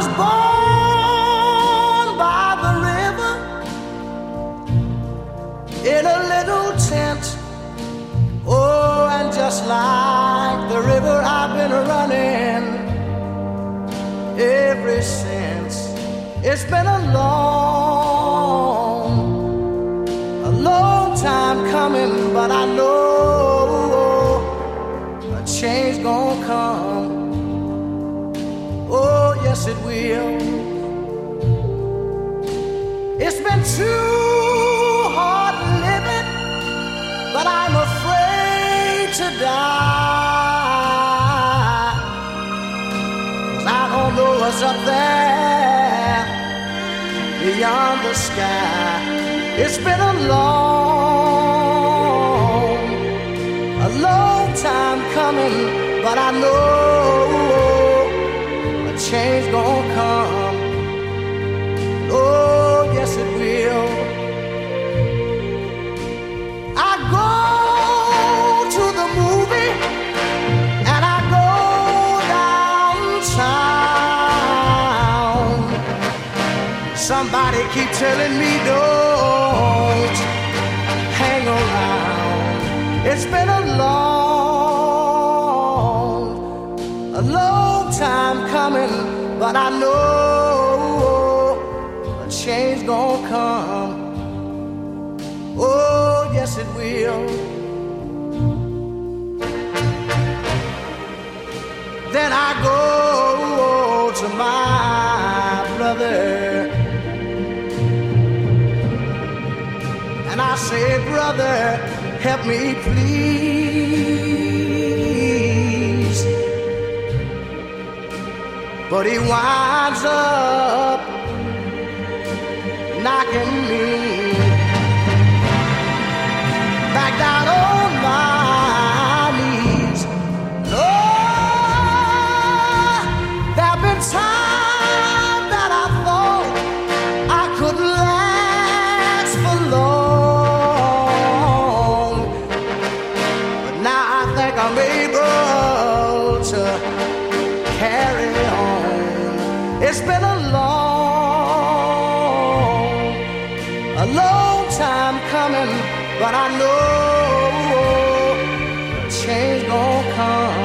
was born by the river in a little tent. Oh, and just like the river, I've been running ever since. It's been a long time coming, but I know a change gonna come. Oh, yes, it will. It's been too hard living, but I'm afraid to die. 'Cause I don't know what's up there beyond the sky. It's been a long time coming, but I know a change gonna come. Oh, yes, it will. I go to the movie and I go downtown. Somebody keep telling me don't hang around. It's been a long time coming, but I know a change gonna come. Oh, yes, it will. Then I go to my brother and I say, brother, help me please. But he winds up knocking me back down on my knees. Oh, there've been times that I thought I could last for long, but now I think I'm able to carry on. It's been a long time coming, but I know change gonna come.